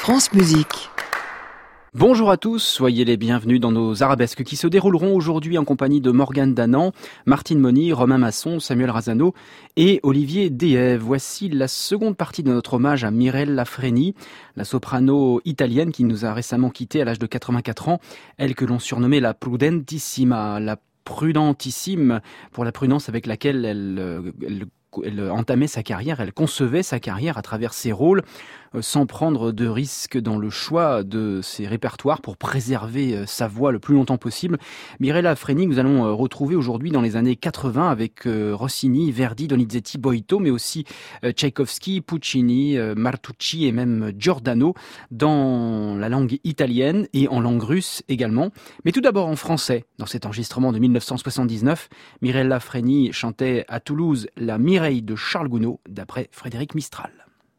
France Musique. Bonjour à tous, soyez les bienvenus dans nos arabesques qui se dérouleront aujourd'hui en compagnie de Morgane Danan, Martine Moni, Romain Masson, Samuel Razano et Olivier Dehaye. Voici la seconde partie de notre hommage à Mirella Freni, la soprano italienne qui nous a récemment quittés à l'âge de 84 ans, elle que l'on surnommait la Prudentissima, la prudentissime pour la prudence avec laquelle elle entamait sa carrière, elle concevait sa carrière à travers ses rôles, sans prendre de risques dans le choix de ses répertoires pour préserver sa voix le plus longtemps possible. Mirella Freni, nous allons retrouver aujourd'hui dans les années 80 avec Rossini, Verdi, Donizetti, Boito, mais aussi Tchaïkovski, Puccini, Martucci et même Giordano dans la langue italienne et en langue russe également. Mais tout d'abord en français. Dans cet enregistrement de 1979, Mirella Freni chantait à Toulouse la Mireille de Charles Gounod d'après Frédéric Mistral.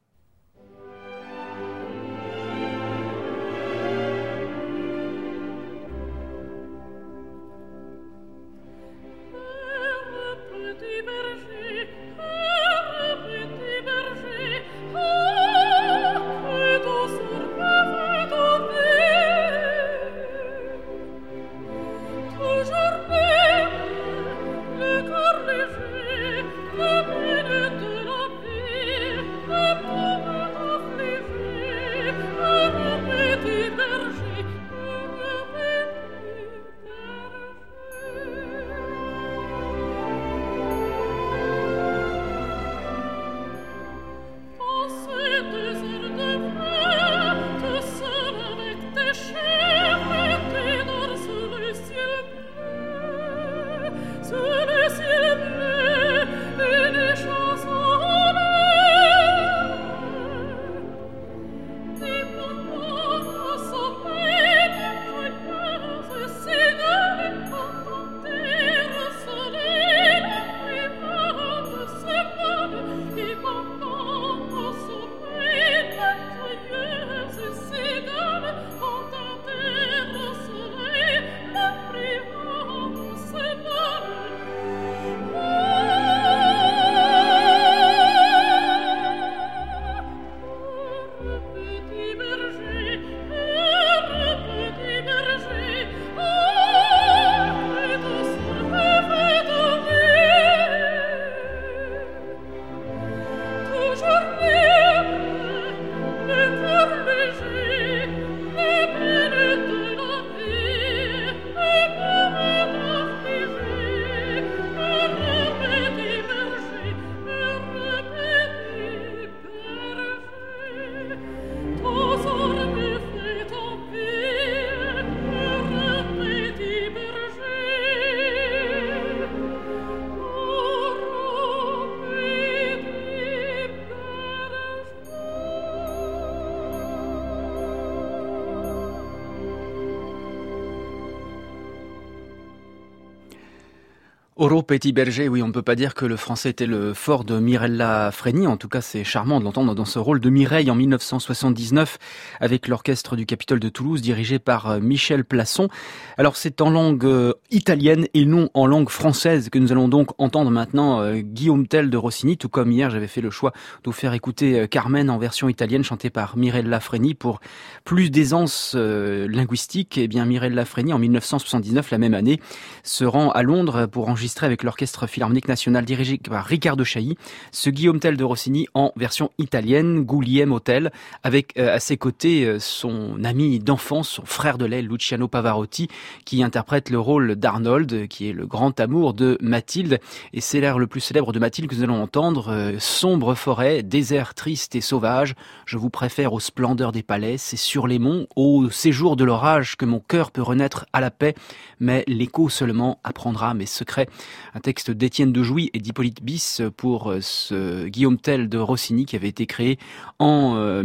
Oro Petit Berger, oui, on ne peut pas dire que le français était le fort de Mirella Freni. En tout cas, c'est charmant de l'entendre dans ce rôle de Mireille en 1979 avec l'orchestre du Capitole de Toulouse dirigé par Michel Plasson. Alors, c'est en langue italienne et non en langue française que nous allons donc entendre maintenant Guillaume Tell de Rossini. Tout comme hier, j'avais fait le choix de vous faire écouter Carmen en version italienne chantée par Mirella Freni pour plus d'aisance linguistique. Eh bien, Mirella Freni, en 1979, la même année, se rend à Londres pour enregistrer avec l'Orchestre Philharmonique National dirigé par Riccardo Chailly, ce Guillaume Tell de Rossini en version italienne, Guglielmo Tell, avec à ses côtés son ami d'enfance, son frère de lait, Luciano Pavarotti, qui interprète le rôle d'Arnold, qui est le grand amour de Mathilde. Et c'est l'air le plus célèbre de Mathilde que nous allons entendre, sombre forêt, désert triste et sauvage, je vous préfère aux splendeurs des palais, c'est sur les monts, au séjour de l'orage que mon cœur peut renaître à la paix, mais l'écho seulement apprendra mes secrets. Un texte d'Étienne de Jouy et d'Hippolyte Bis pour ce Guillaume Tell de Rossini qui avait été créé en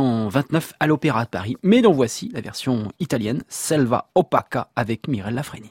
1829 à l'Opéra de Paris. Mais dont voici la version italienne, Selva Opaca avec Mirella Freni.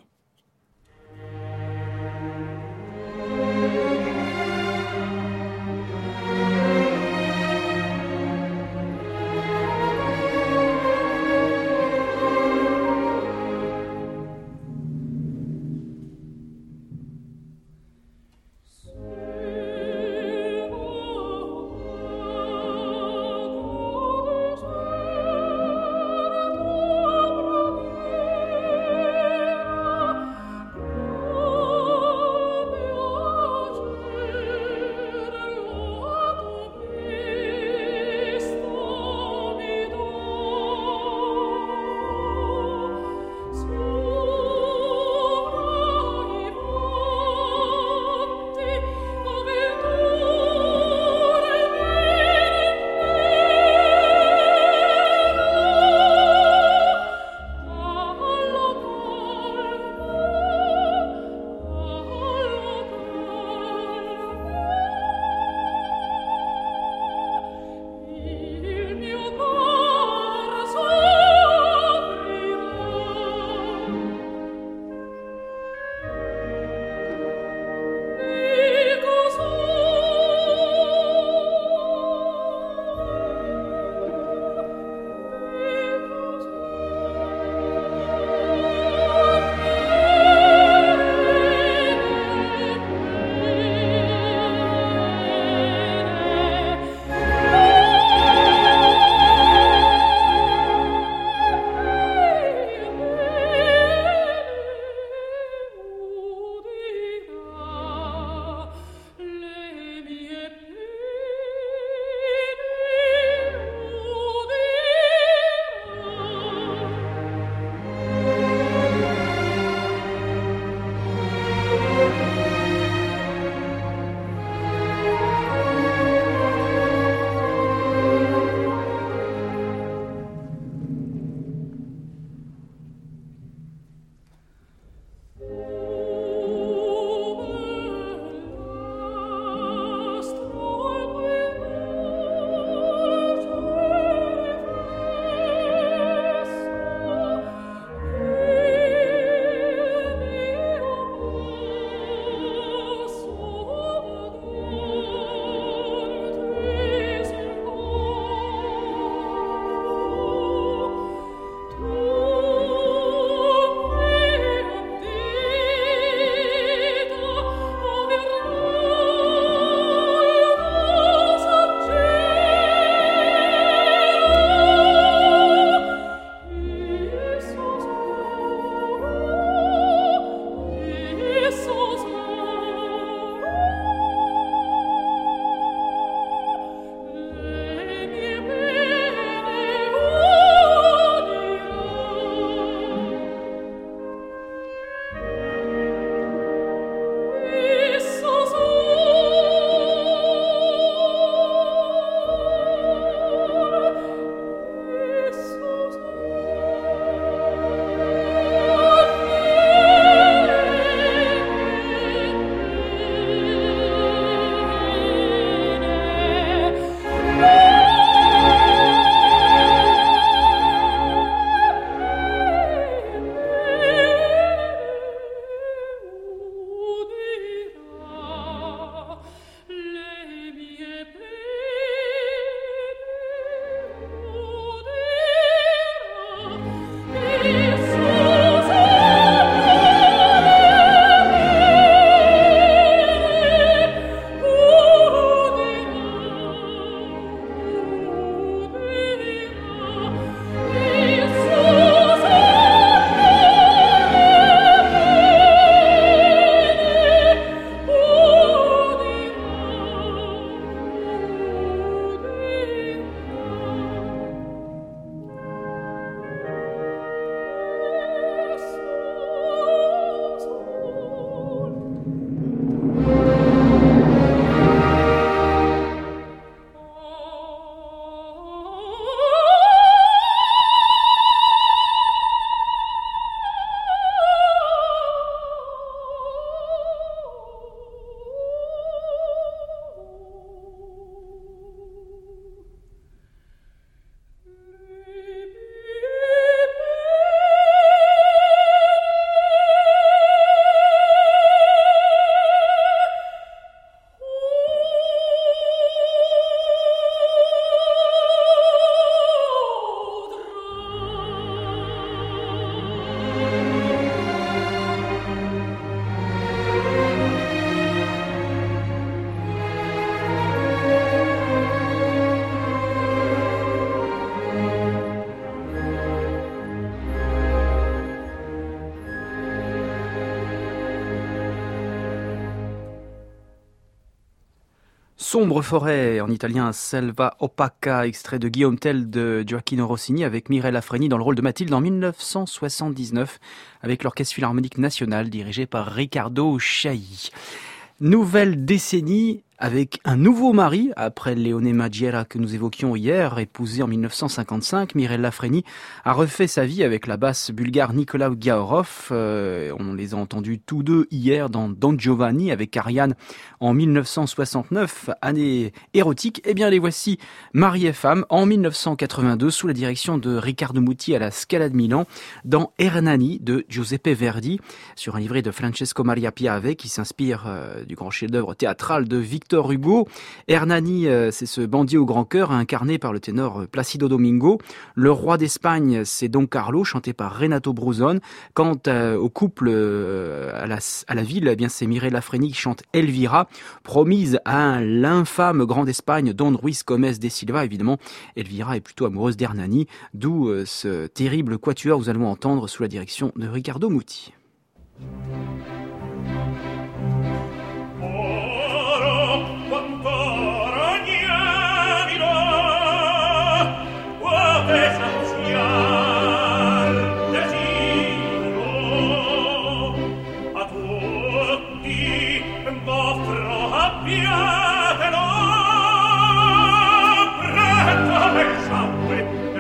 Sombre forêt, en italien Selva opaca, extrait de Guillaume Tell de Gioacchino Rossini avec Mirella Freni dans le rôle de Mathilde en 1979 avec l'Orchestre Philharmonique National dirigé par Riccardo Chailly. Nouvelle décennie avec un nouveau mari, après Leone Magiera que nous évoquions hier, épousée en 1955, Mirella Freni a refait sa vie avec la basse bulgare Nicolas Gaorov. On les a entendus tous deux hier dans Don Giovanni avec Ariane en 1969, année érotique. Eh bien les voici, mari et femme, en 1982, sous la direction de Riccardo Muti à la Scala de Milan, dans Hernani de Giuseppe Verdi, sur un livret de Francesco Maria Piave qui s'inspire du grand chef-d'œuvre théâtral de Victor Hugo. Hernani, c'est ce bandit au grand cœur incarné par le ténor Placido Domingo. Le roi d'Espagne, c'est Don Carlo, chanté par Renato Bruzon. Quant au couple, à la ville, eh bien c'est Mirella Freni qui chante Elvira, promise à l'infâme grand d'Espagne, Don Ruiz Gómez de Silva. Évidemment, Elvira est plutôt amoureuse d'Hernani, d'où ce terrible quatuor que nous allons entendre sous la direction de Riccardo Muti.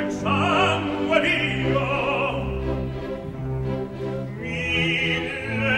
Mille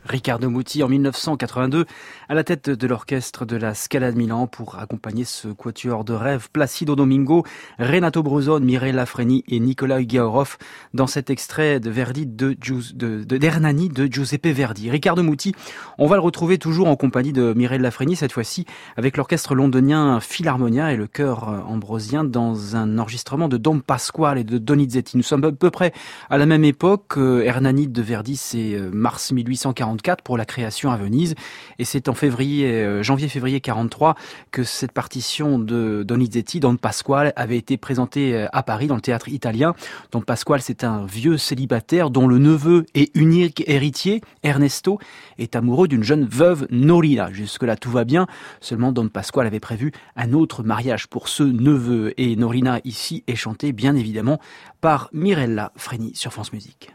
Riccardo Muti en 1982 à la tête de l'orchestre de la Scala de Milan pour accompagner ce quatuor de rêve Placido Domingo, Renato Bruzone, Mireille Lafreni et Nicolas Ugiarov dans cet extrait de Verdi d'Hernani de Giuseppe Verdi. Riccardo Muti, on va le retrouver toujours en compagnie de Mireille Lafreni, cette fois-ci avec l'orchestre londonien Philharmonia et le chœur ambrosien dans un enregistrement de Don Pasquale et de Donizetti. Nous sommes à peu près à la même époque. Hernani de Verdi, c'est mars 1844 pour la création à Venise et c'est en janvier-février 43 que cette partition de Donizetti, Don Pasquale, avait été présentée à Paris dans le théâtre italien. Don Pasquale, c'est un vieux célibataire dont le neveu et unique héritier, Ernesto, est amoureux d'une jeune veuve, Norina. Jusque-là, tout va bien. Seulement, Don Pasquale avait prévu un autre mariage pour ce neveu et Norina ici est chantée bien évidemment par Mirella Freni sur France Musique.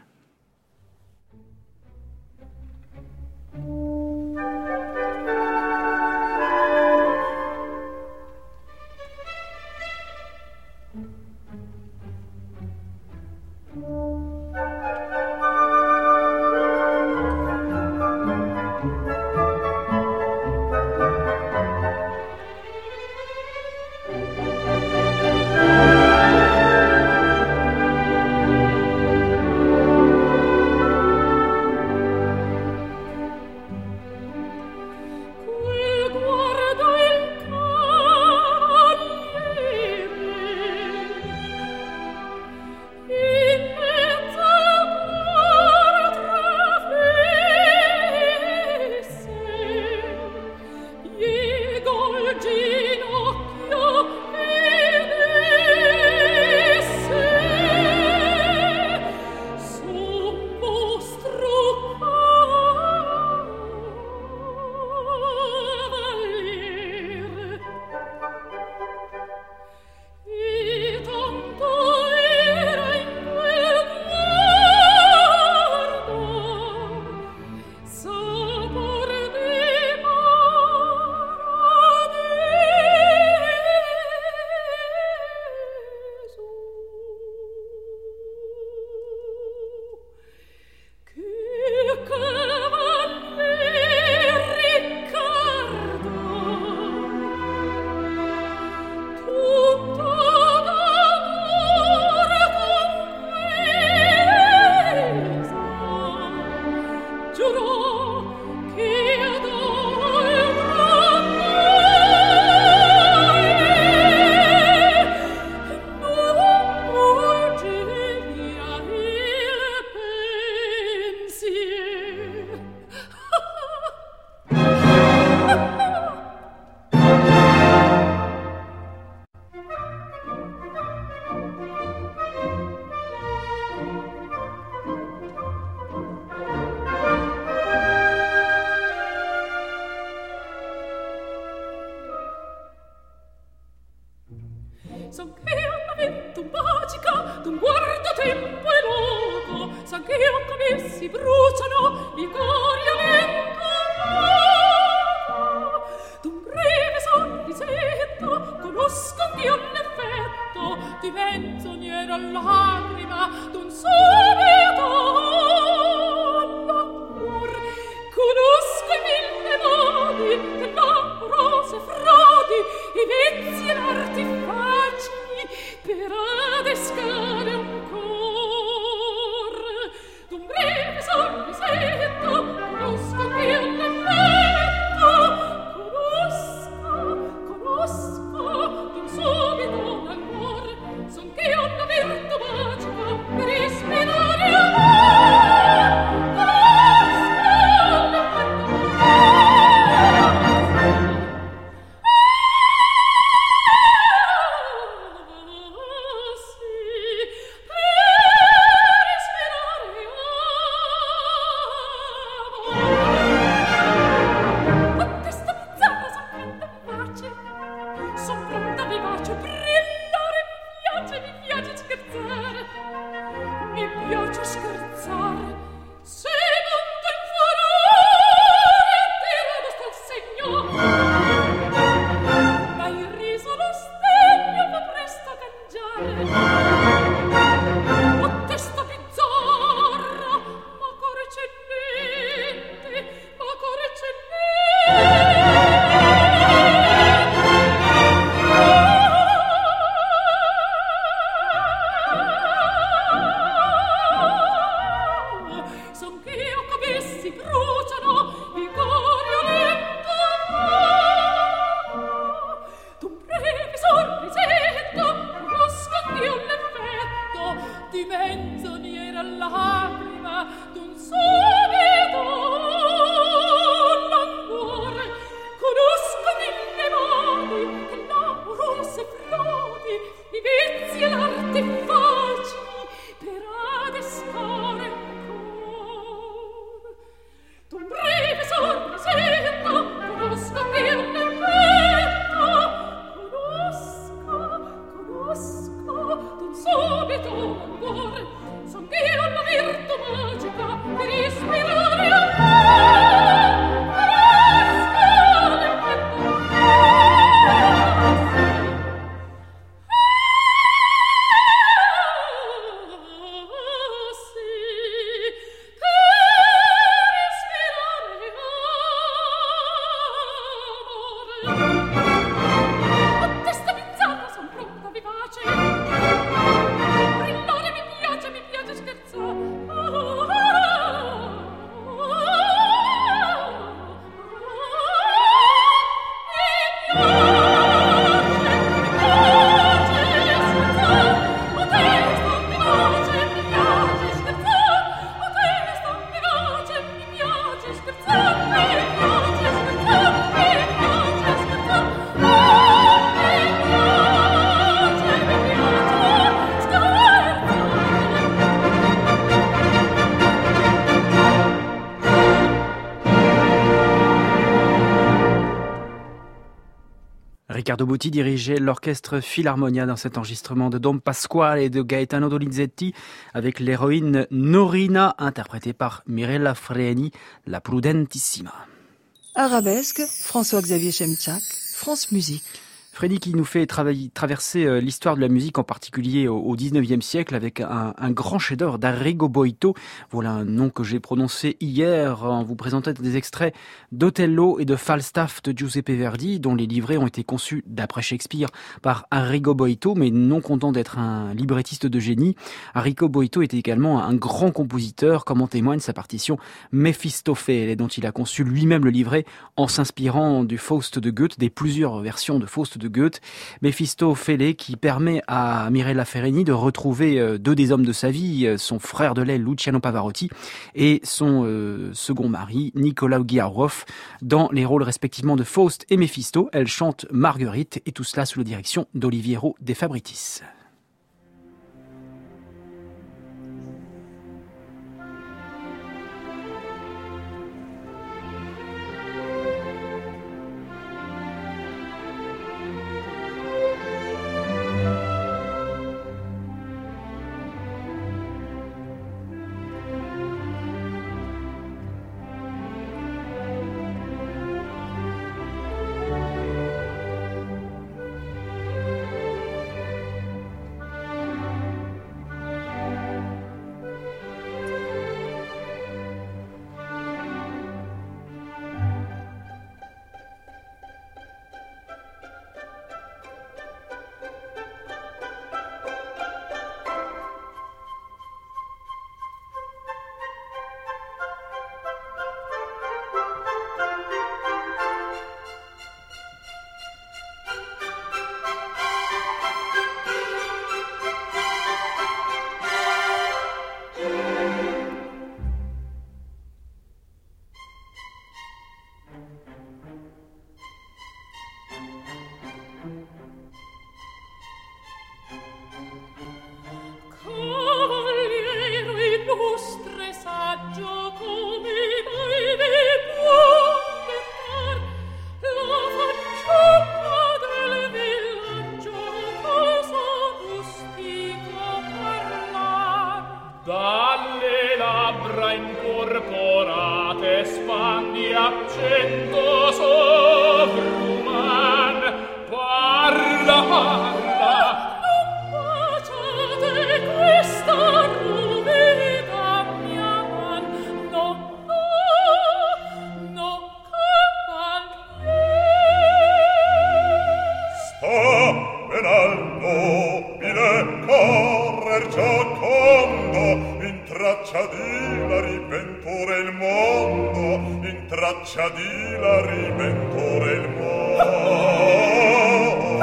Riccardo Butti dirigeait l'orchestre Philharmonia dans cet enregistrement de Don Pasquale et de Gaetano Donizetti avec l'héroïne Norina interprétée par Mirella Freni, la Prudentissima. Arabesque, François-Xavier Chemchak, France Musique. Freddy qui nous fait traverser l'histoire de la musique, en particulier au XIXe siècle, avec un grand chef-d'œuvre d'Arrigo Boito. Voilà un nom que j'ai prononcé hier en vous présentant des extraits d'Othello et de Falstaff de Giuseppe Verdi, dont les livrets ont été conçus d'après Shakespeare par Arrigo Boito, mais non content d'être un librettiste de génie. Arrigo Boito était également un grand compositeur, comme en témoigne sa partition Méphistophélès, dont il a conçu lui-même le livret en s'inspirant du Faust de Goethe, des plusieurs versions de Faust de Goethe. Méphistophélès qui permet à Mirella Freni de retrouver deux des hommes de sa vie, son frère de lait Luciano Pavarotti et son second mari Nicolas Guiarov, dans les rôles respectivement de Faust et Méphisto. Elle chante Marguerite, et tout cela sous la direction d'Oliviero De Fabritis.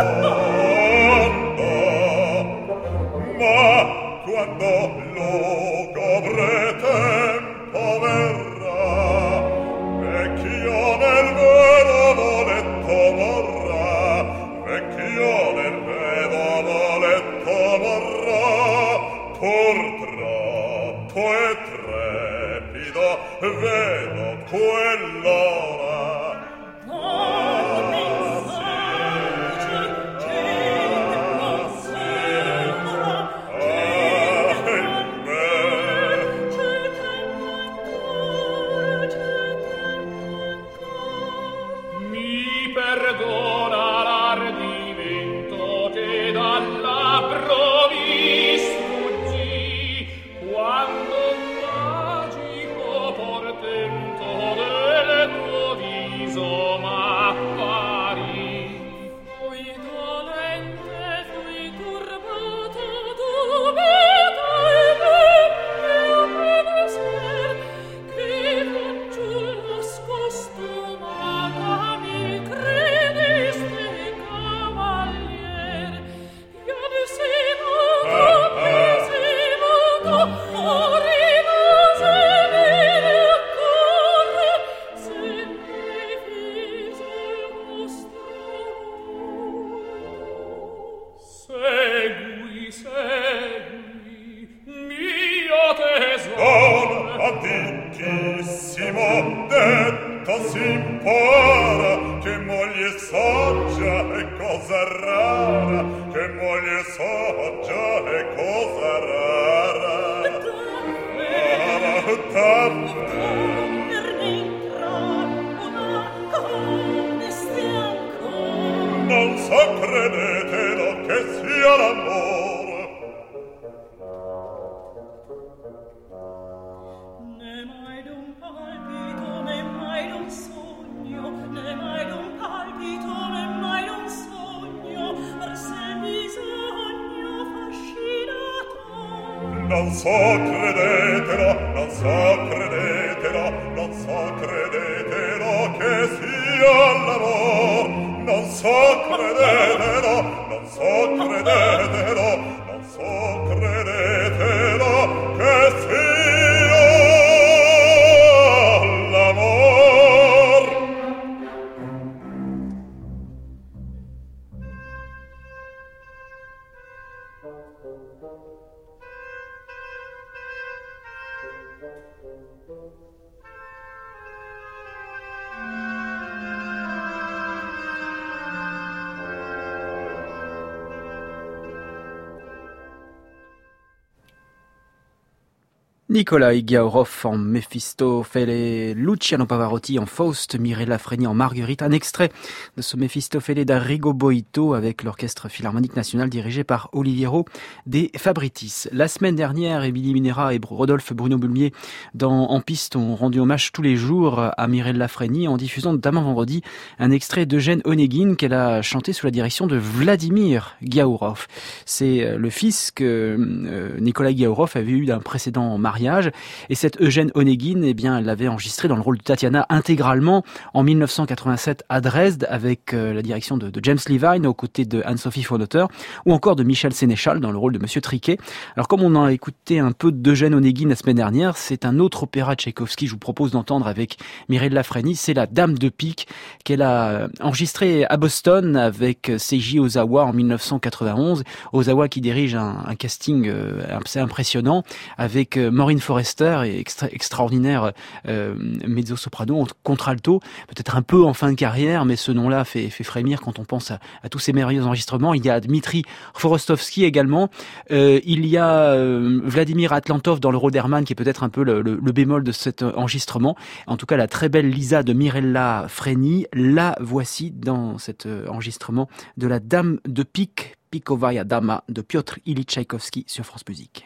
Quando troppo e trepido vedo quell'ora. Non so, credetelo, che sia l'amore. Ne mai d'un palpito, ne mai d'un sogno, ne mai d'un palpito, ne mai d'un sogno, forse il bisogno fascinato. Non so, credetelo, non so, credetelo, non so, credetelo, che sia l'amore. Non so, credetelo, non so, credetelo, non so, credetelo, che sia l'amor. Nikolai Ghiaurov en Mefistofele, Luciano Pavarotti en Faust, Mirella Freni en Marguerite, un extrait de ce Mefistofele d'Arrigo Boito avec l'Orchestre Philharmonique National dirigé par Oliviero De Fabritis. La semaine dernière, Émilie Minera et Rodolphe Bruno Bulmier En Piste ont rendu hommage tous les jours à Mirella Freni en diffusant notamment vendredi un extrait d'Eugène Onegin qu'elle a chanté sous la direction de Vladimir Ghiaurov. C'est le fils que Nikolai Ghiaurov avait eu d'un précédent mariage. Et cet Eugène Onegin, eh bien, elle l'avait enregistré dans le rôle de Tatiana intégralement en 1987 à Dresde avec la direction de James Levine aux côtés de Anne-Sophie von Otter ou encore de Michel Sénéchal dans le rôle de Monsieur Triquet. Alors comme on a écouté un peu d'Eugène Onegin la semaine dernière, c'est un autre opéra de Tchaïkovski que je vous propose d'entendre avec Mirella Freni, c'est la Dame de pique qu'elle a enregistrée à Boston avec Seiji Ozawa en 1991. Ozawa qui dirige un casting assez impressionnant avec Maureen Forrester et extraordinaire mezzo-soprano, contralto, peut-être un peu en fin de carrière, mais ce nom-là fait frémir quand on pense à tous ces merveilleux enregistrements. Il y a Dmitri Forostovski également, il y a Vladimir Atlantov dans le rôle d'Herman qui est peut-être un peu le bémol de cet enregistrement. En tout cas, la très belle Lisa de Mirella Freni, la voici dans cet enregistrement de la Dame de pique, Pikovaya Dama de Piotr Ilyich Tchaïkovski sur France Musique.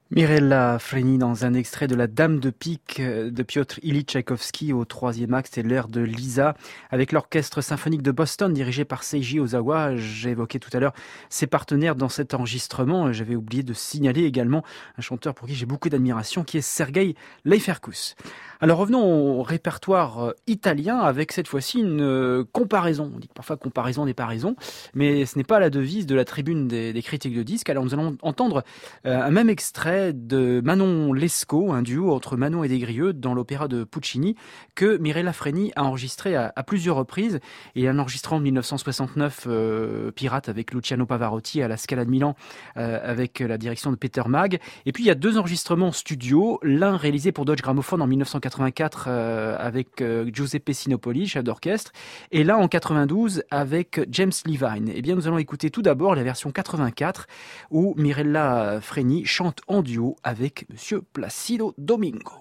Mirella Freni dans un extrait de La Dame de Pique de Piotr Ilyich Tchaïkovski au troisième acte, c'est l'air de Lisa avec l'orchestre symphonique de Boston dirigé par Seiji Ozawa. J'ai évoqué tout à l'heure ses partenaires dans cet enregistrement. J'avais oublié de signaler également un chanteur pour qui j'ai beaucoup d'admiration qui est Sergei Leiferkus. Alors revenons au répertoire italien avec cette fois-ci une comparaison. On dit que parfois comparaison n'est pas raison, mais ce n'est pas la devise de la tribune des critiques de disques. Alors nous allons entendre un même extrait de Manon Lescaut, un duo entre Manon et Desgrieux dans l'opéra de Puccini que Mirella Freni a enregistré à plusieurs reprises. Et un enregistrement en 1969 pirate avec Luciano Pavarotti à la Scala de Milan avec la direction de Peter Mag. Et puis il y a deux enregistrements studio, l'un réalisé pour Deutsche Grammophon en 1984 avec Giuseppe Sinopoli, chef d'orchestre, et là en 92 avec James Levine. Eh bien nous allons écouter tout d'abord la version 84 où Mirella Freni chante en duo avec Monsieur Placido Domingo.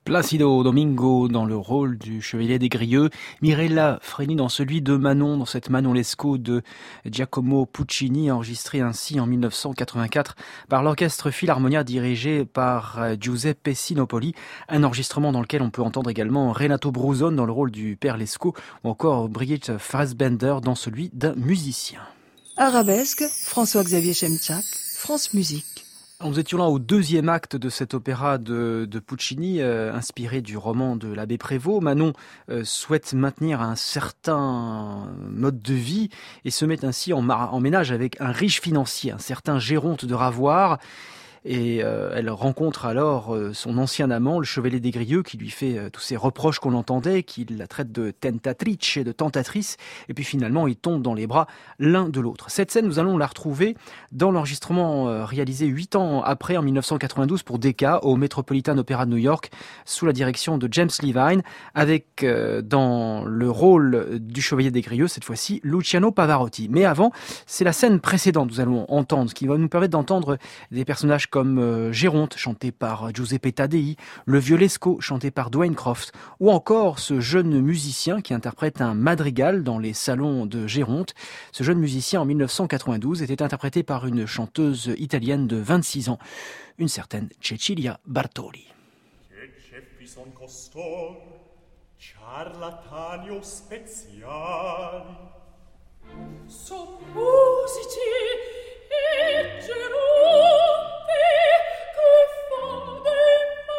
Placido Domingo dans le rôle du Chevalier des Grieux, Mirella Freni dans celui de Manon, dans cette Manon Lescaut de Giacomo Puccini, enregistrée ainsi en 1984 par l'Orchestre Philharmonia dirigé par Giuseppe Sinopoli, un enregistrement dans lequel on peut entendre également Renato Bruzone dans le rôle du père Lescaut ou encore Brigitte Fassbender dans celui d'un musicien. Arabesque, François-Xavier Chemchak, France Musique. Nous étions là au deuxième acte de cet opéra de Puccini, inspiré du roman de l'abbé Prévost. Manon souhaite maintenir un certain mode de vie et se met ainsi en ménage avec un riche financier, un certain Géronte de Ravoire. Et elle rencontre alors son ancien amant, le Chevalier des Grieux, qui lui fait tous ces reproches qu'on entendait, qui la traite de tentatrice et de tentatrice. Et puis finalement, ils tombent dans les bras l'un de l'autre. Cette scène, nous allons la retrouver dans l'enregistrement réalisé 8 ans après, en 1992, pour Decca, au Metropolitan Opera de New York, sous la direction de James Levine, avec dans le rôle du Chevalier des Grieux, cette fois-ci, Luciano Pavarotti. Mais avant, c'est la scène précédente que nous allons entendre, ce qui va nous permettre d'entendre des personnages comme Géronte, chanté par Giuseppe Taddei, le vieux Lescaut, chanté par Dwayne Croft, ou encore ce jeune musicien qui interprète un madrigal dans les salons de Géronte. Ce jeune musicien, en 1992, était interprété par une chanteuse italienne de 26 ans, une certaine Cecilia Bartoli. Son costor, ciarlatanio speziali, son musici e Geronte che fa dei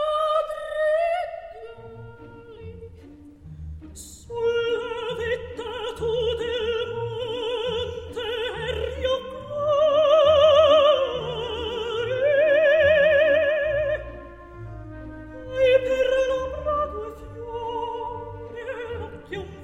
madrigali sulla vetta del monte Riocare e per la prato fiore l'occhio un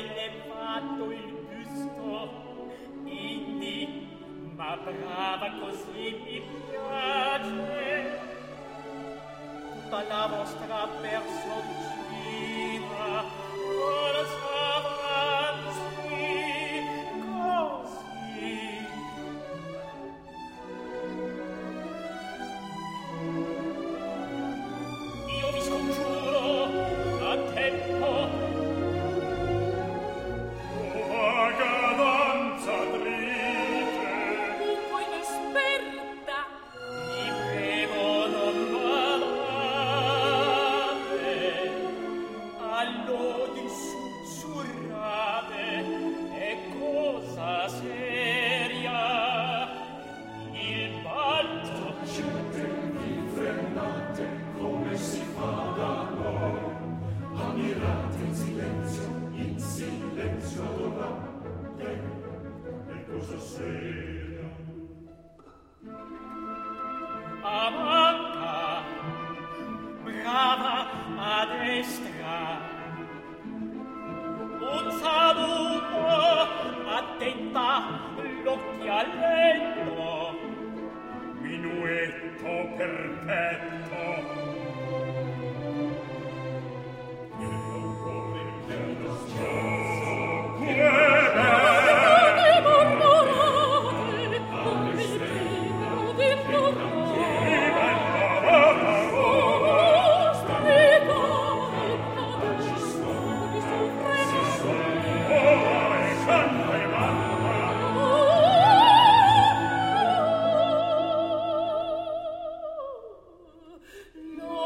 elevato il busto, indi, ma brava così mi piace, tutta la vostra personcina, forza avanzi, così. Io vi scongiuro, a tempo, vaga danza dritte, Poi inesperta, vi prego non badate, all'odi sussurrate, è cosa seria, il balzo è cosa seria. amanca, brava a destra, un saluto, attenta, l'occhialetto, Minuetto perfetto. no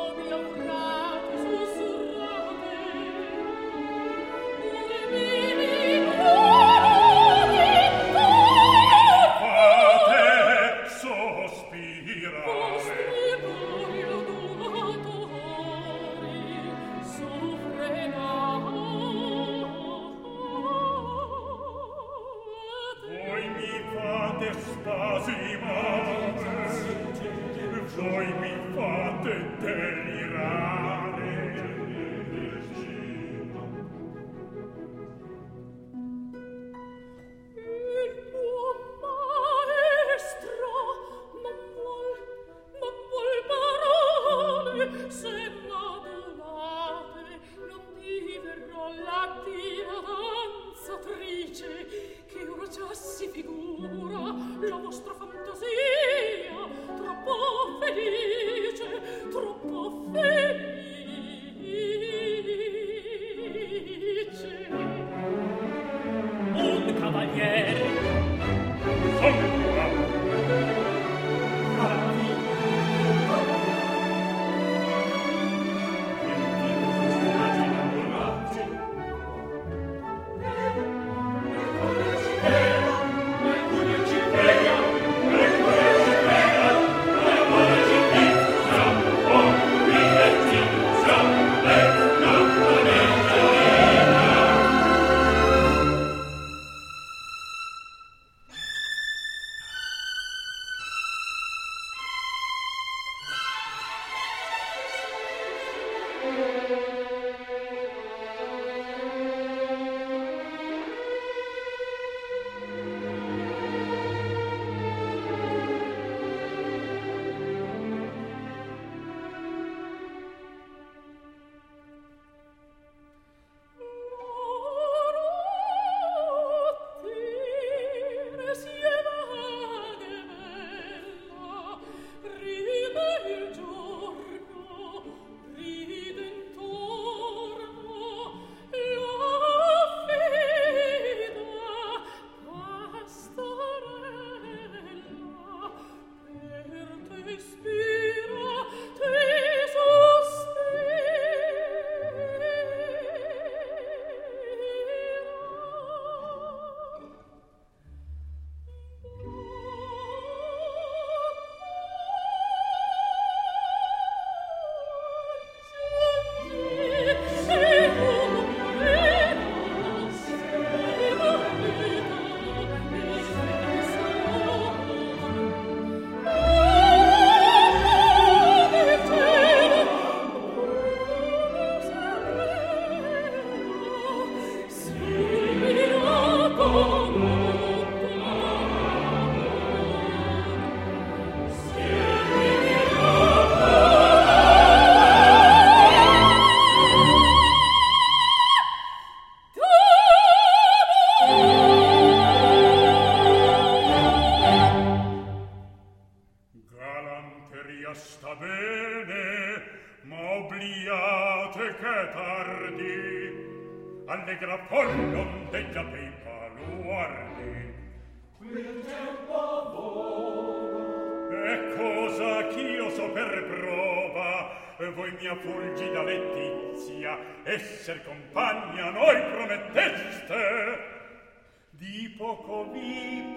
tardi, allegra Apollo ondeggia pei baluardi. Quel tempo vola, è cosa ch'io so per prova, voi mia fulgida Letizia, esser compagna noi prometteste, di poco vi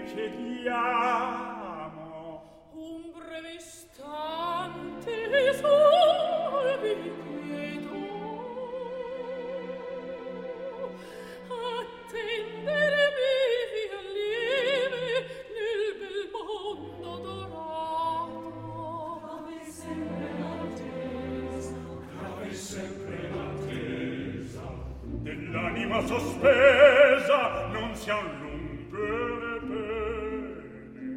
precediamo. Un breve istante sol vi chiedo, attendermi via lieve nel bel mondo dorato. Grave sempre l'attesa, dell'anima sospesa non siam lunghe le pene.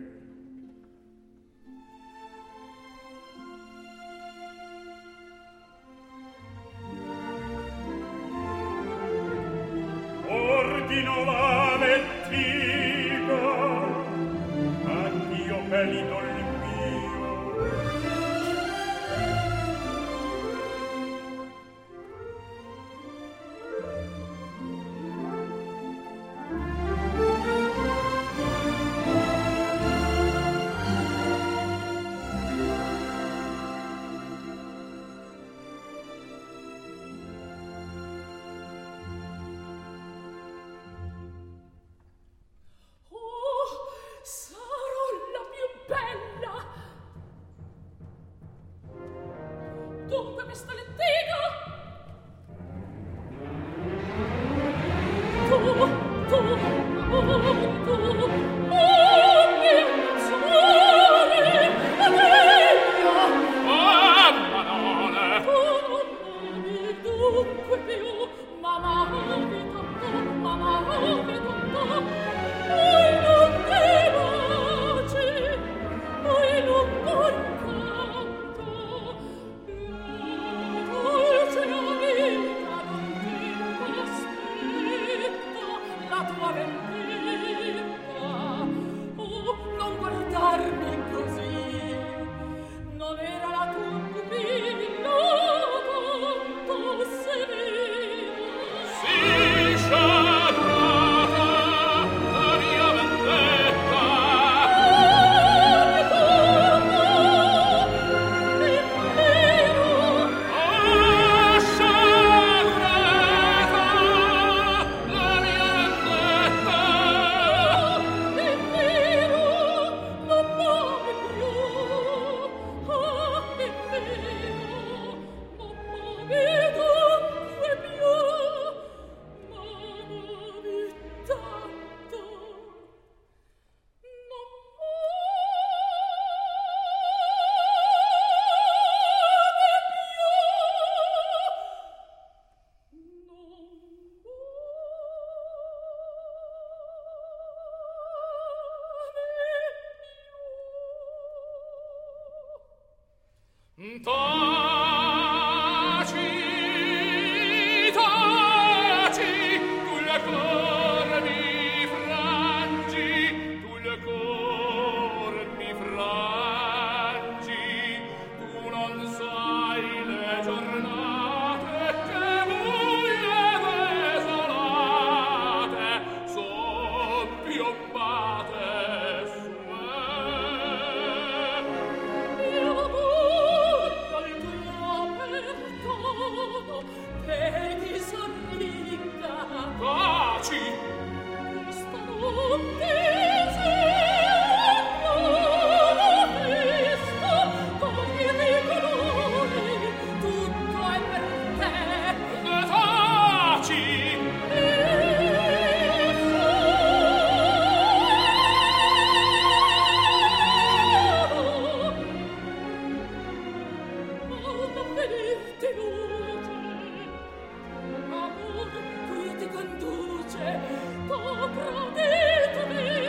Ordino la lettiga, addio pelito il mio. Sarò la più bella. Dunque questa lettiga tu, oh mio sole, adeglia. Madonna! Tu non ami dunque più, m'amavi tanto, oi non te baci, oi non incanto, la dolce amica non ti aspetta, la tua vendetta. Oh, non guardarmi così, non era la tua pupilla tanto severa. Si sciagurata la mia vendetta. Ah, sciagurata la mia vendetta. È vero, non m'ami più. Ah, è vero, non m'ami dunque più. M'amavi tanto, non Taci, taci, tu il cor mi frangi, tu il cor mi frangi, tu non sai le giornate che buie desolate son piombate su me. io voglio il tuo perdono che ti sorringa. Taci, Stanotte sogno visto con i colori, tutto è per te. taci, Amor, qui ti conduce, t'ho gradito me.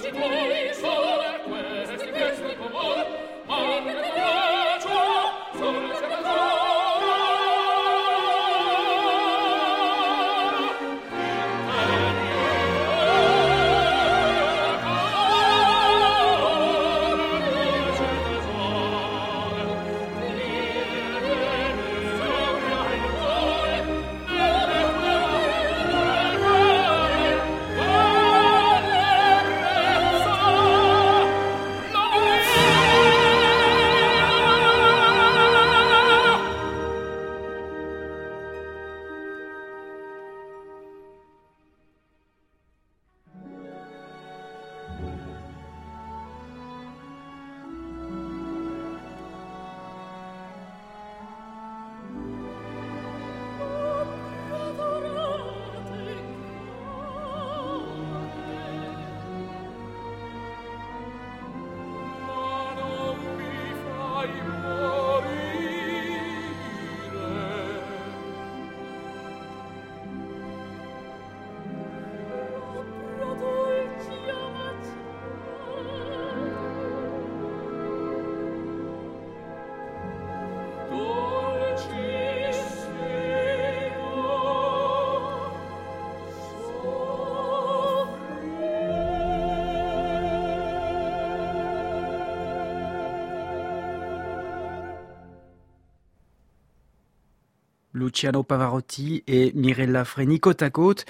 Luciano Pavarotti et Mirella Freni côte à côte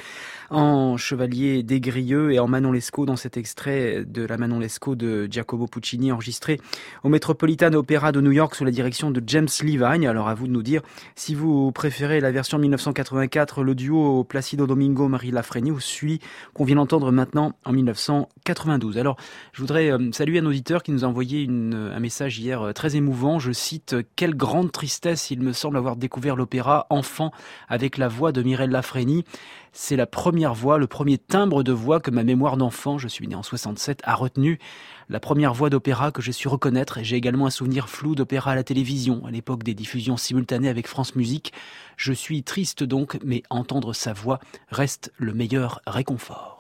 en Chevalier des Grieux et en Manon Lescaut dans cet extrait de la Manon Lescaut de Giacomo Puccini enregistré au Metropolitan Opera de New York sous la direction de James Levine. Alors à vous de nous dire si vous préférez la version 1984, le duo Placido Domingo Mirella Freni ou celui qu'on vient d'entendre maintenant en 1992. Alors je voudrais saluer un auditeur qui nous a envoyé un message hier très émouvant. Je cite: quelle grande tristesse, il me semble avoir découvert l'opéra enfant avec la voix de Mirella Freni. C'est la première voix, le premier timbre de voix que ma mémoire d'enfant, je suis né en 67, a retenu. La première voix d'opéra que j'ai su reconnaître, et j'ai également un souvenir flou d'opéra à la télévision, à l'époque des diffusions simultanées avec France Musique. Je suis triste donc, mais entendre sa voix reste le meilleur réconfort.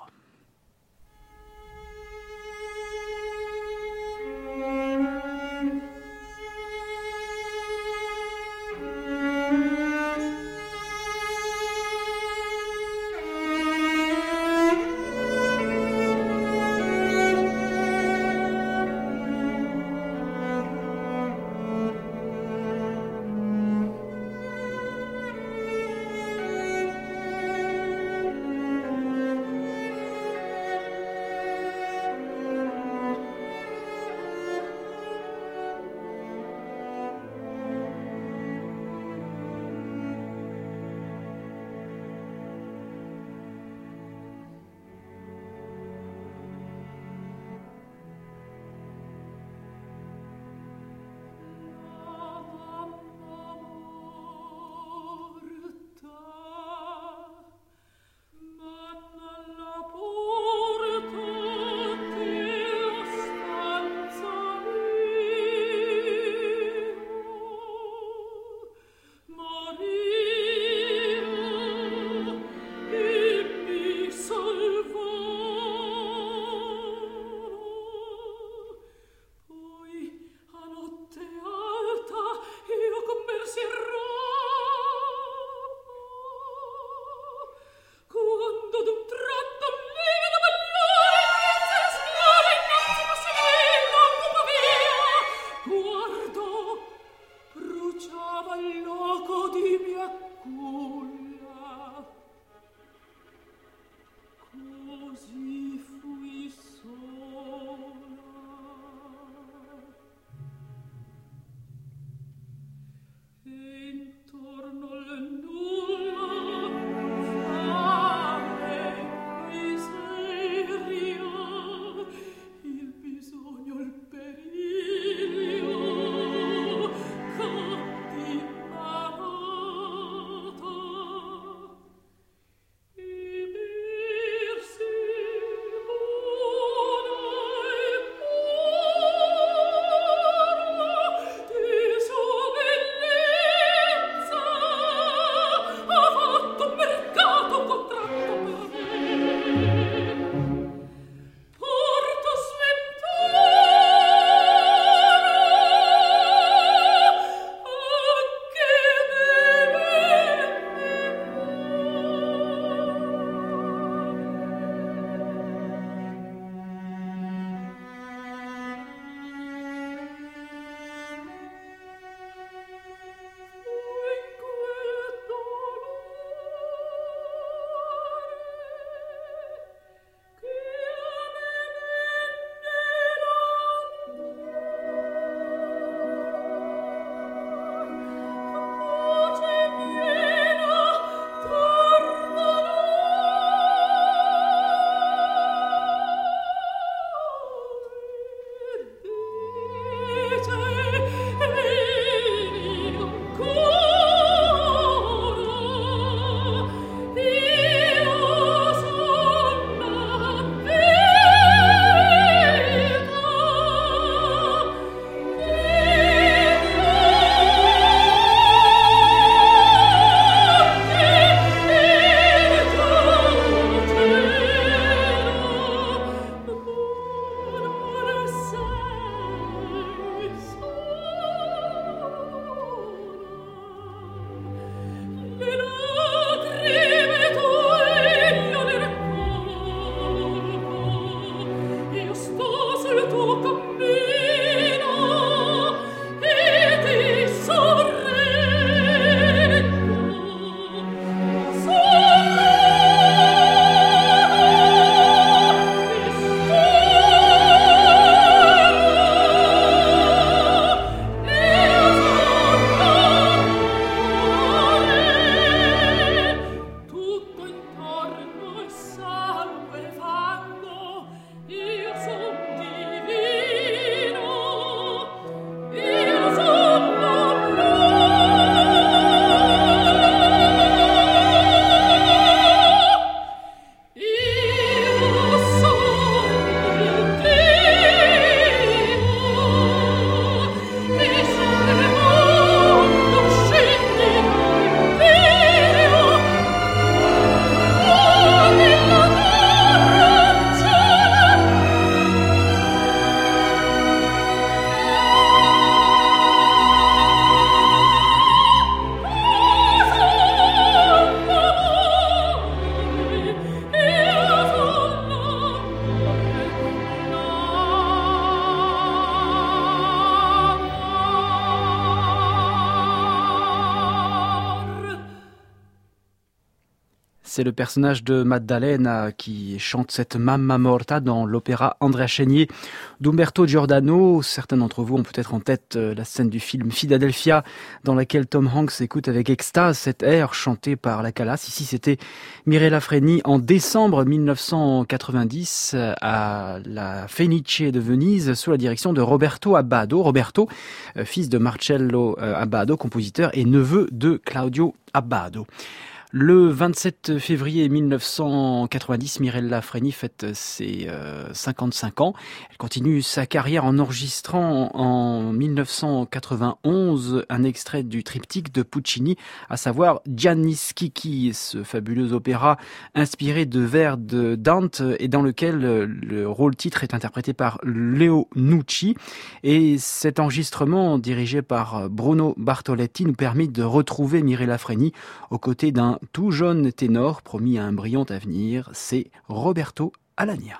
C'est le personnage de Maddalena qui chante cette Mamma Morta dans l'opéra Andrea Chénier d'Umberto Giordano. Certains d'entre vous ont peut-être en tête la scène du film Philadelphia dans laquelle Tom Hanks écoute avec extase cet air chanté par la Callas. Ici, c'était Mirella Freni en décembre 1990 à la Fenice de Venise sous la direction de Roberto Abbado. Roberto, fils de Marcello Abbado, compositeur et neveu de Claudio Abbado. Le 27 février 1990, Mirella Freni fête ses 55 ans. Elle continue sa carrière en enregistrant en 1991 un extrait du triptyque de Puccini, à savoir Gianni Schicchi, ce fabuleux opéra inspiré de vers de Dante et dans lequel le rôle titre est interprété par Leo Nucci. Et cet enregistrement, dirigé par Bruno Bartoletti, nous permet de retrouver Mirella Freni aux côtés d'un tout jeune ténor promis à un brillant avenir, c'est Roberto Alagna.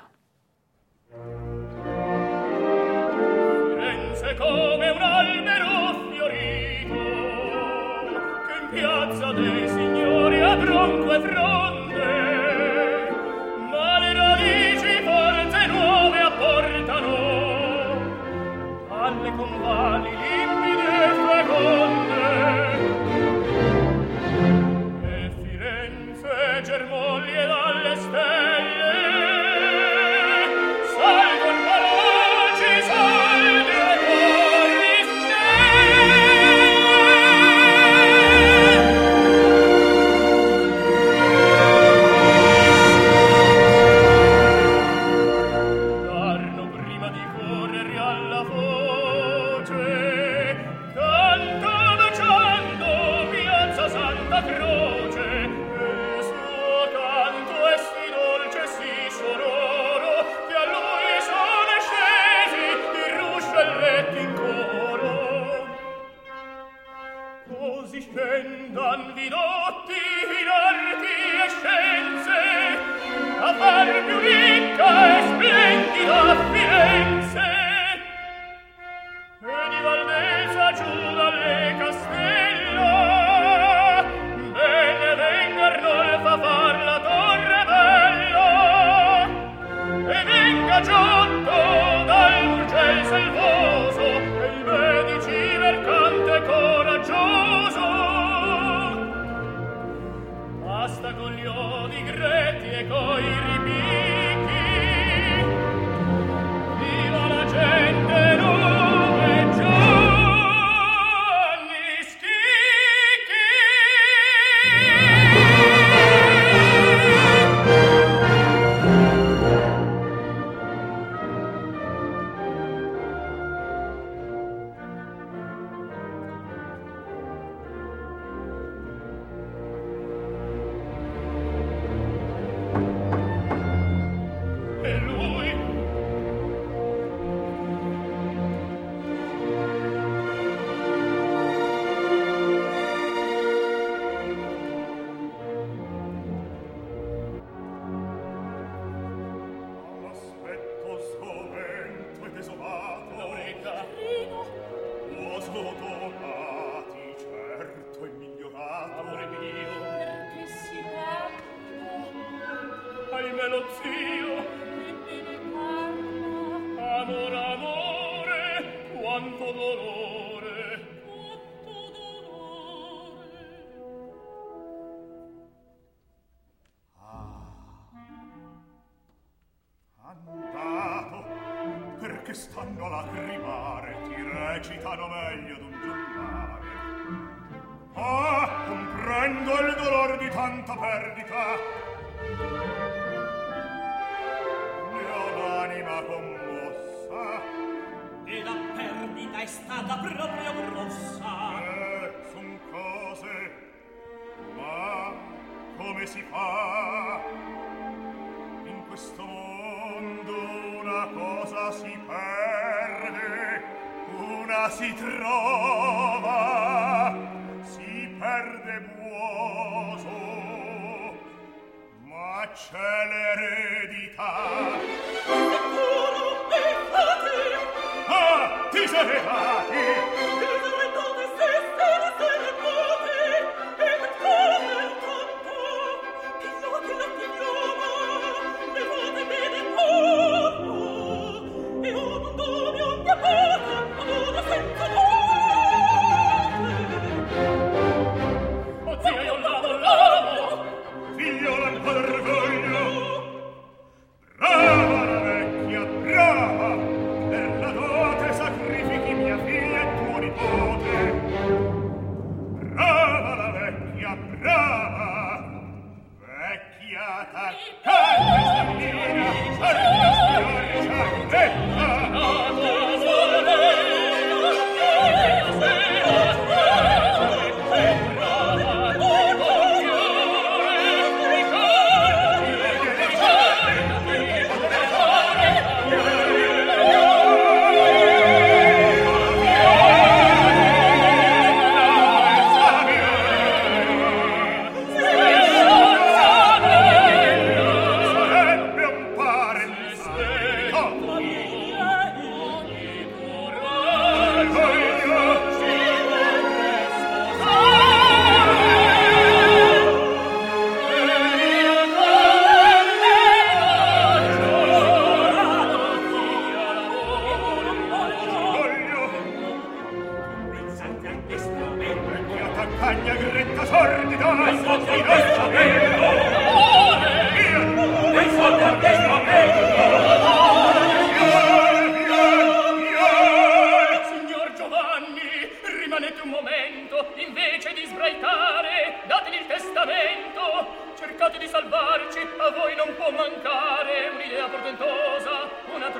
Firenze come un albero fiorito che in piazza dei signori ha tronco e fronde, ma le radici forze nuove apportano alle convalli limpide e feconde. Germoglie dalle stelle salgono veloci soldi e corri darno prima di correre alla voce canta baciando piazza Santa Croce. Scendan vidotti in arti e scienze a far più ricca e splendida Firenze e di Valdesa giù dalle castella bene venga Arnolfa far la torre bella e venga Giotto dal Murgel selvoso e il Medici mercante coraggioso. Basta con gli odi gretti e coi ripicchi, viva la gente nuove Gianni Schicchi. Stanno a lacrimare, ti recitano meglio d'un giornale. Ah, comprendo il dolor di tanta perdita. Ne ho l'anima commossa. E la perdita è stata proprio grossa. Son cose, ma come si fa? In questo mondo una cosa si perde, una si trova, si perde buoso, ma c'è l'eredità. Sicuro e fate! Ah, disertati! Dove dove se pote, e come il tempo, che io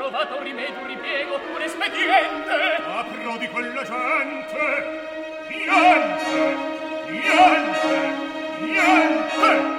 trovato un rimedio, un ripiego, un espediente. Apro di quella gente. Niente! Niente! Niente!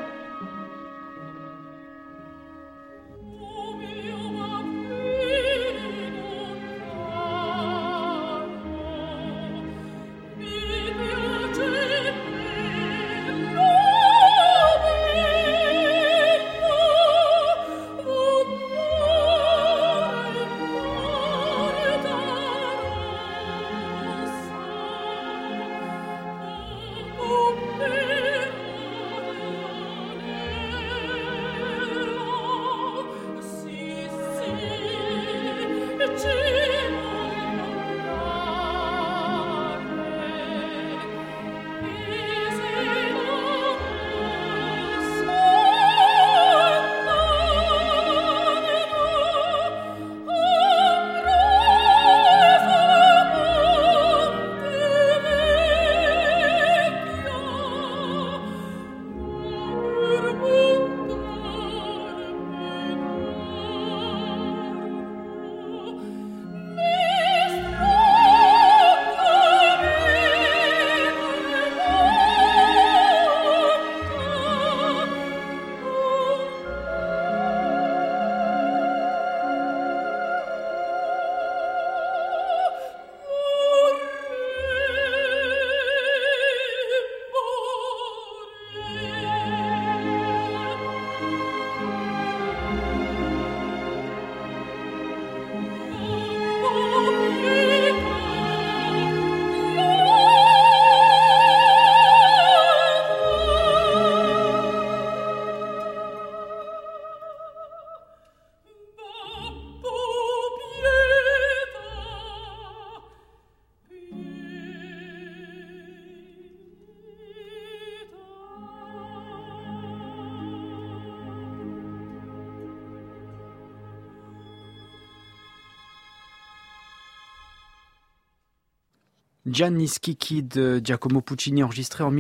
Gianni Schicchi de Giacomo Puccini, enregistré en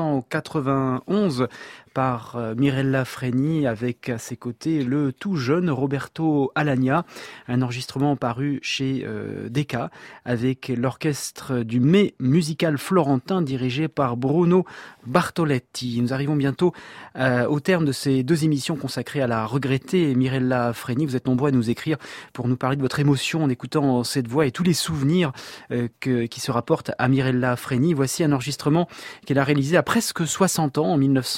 1991 par Mirella Freni, avec à ses côtés le tout jeune Roberto Alagna, un enregistrement paru chez Decca avec l'orchestre du Mai musical florentin dirigé par Bruno Bartoletti. Nous arrivons bientôt au terme de ces deux émissions consacrées à la regrettée Mirella Freni. Vous êtes nombreux à nous écrire pour nous parler de votre émotion en écoutant cette voix et tous les souvenirs qui se rapportent à Mirella Freni. Voici un enregistrement qu'elle a réalisé à presque 60 ans, en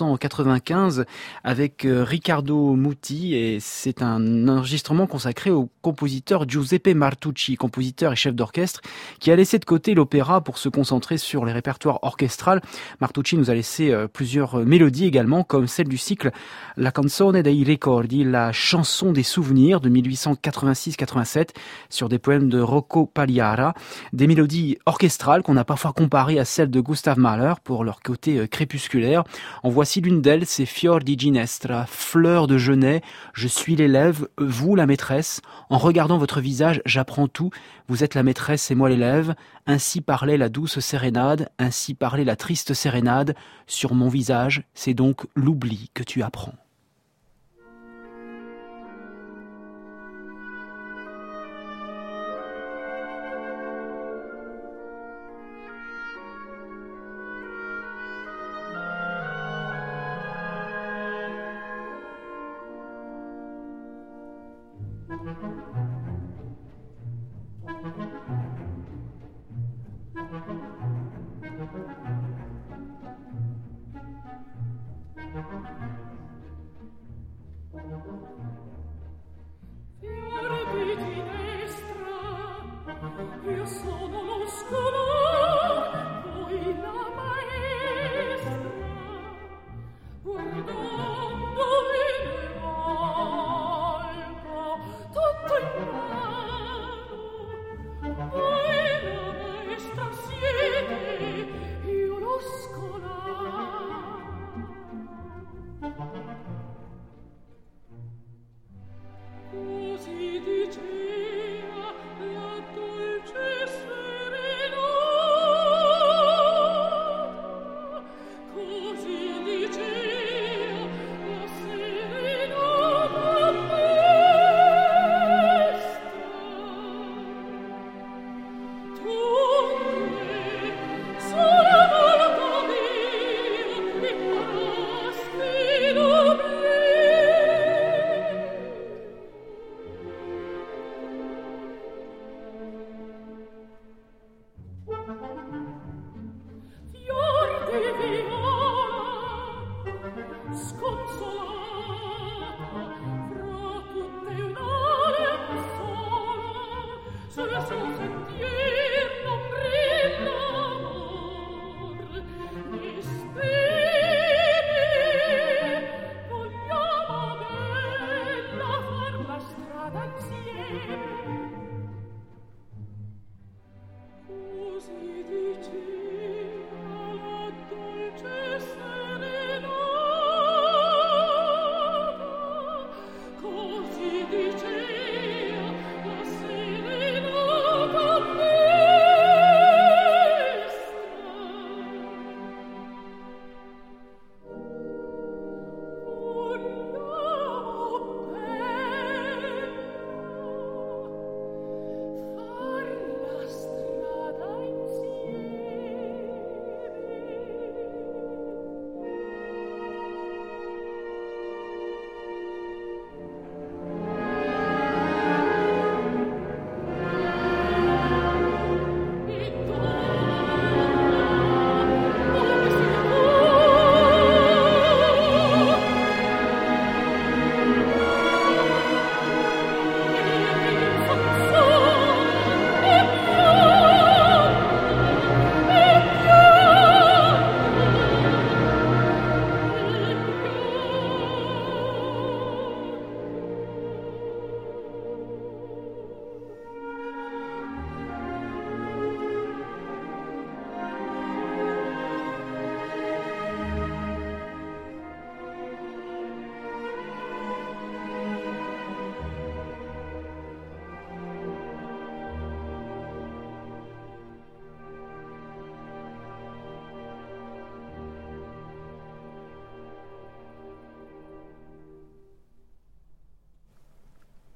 1995, avec Riccardo Muti, et c'est un enregistrement consacré au compositeur Giuseppe Martucci, compositeur et chef d'orchestre, qui a laissé de côté l'opéra pour se concentrer sur les répertoires orchestrales. Martucci nous a laissé plusieurs mélodies également, comme celle du cycle La canzone dei ricordi, la chanson des souvenirs de 1886-87, sur des poèmes de Rocco Pagliara, des mélodies orchestrales qu'on a parfois comparées à celles de Gustav Mahler pour leur côté crépusculaire. En voici l'une d'elles, c'est Fior di Ginestra, fleur de genêt, je suis l'élève, vous la maîtresse, en regardant votre visage, j'apprends tout, vous êtes la maîtresse et moi l'élève, ainsi parlait la douce sérénade, ainsi parlait la triste sérénade, sur mon visage, c'est donc l'oubli que tu apprends. Tutto in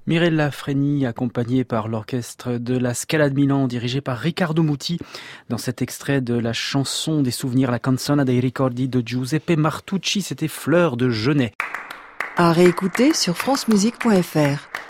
Mirella Freni, accompagnée par l'orchestre de la Scala de Milan, dirigé par Riccardo Muti, dans cet extrait de la chanson des souvenirs, la Canzone dei ricordi de Giuseppe Martucci, c'était Fleur de Genêt. À réécouter sur francemusique.fr.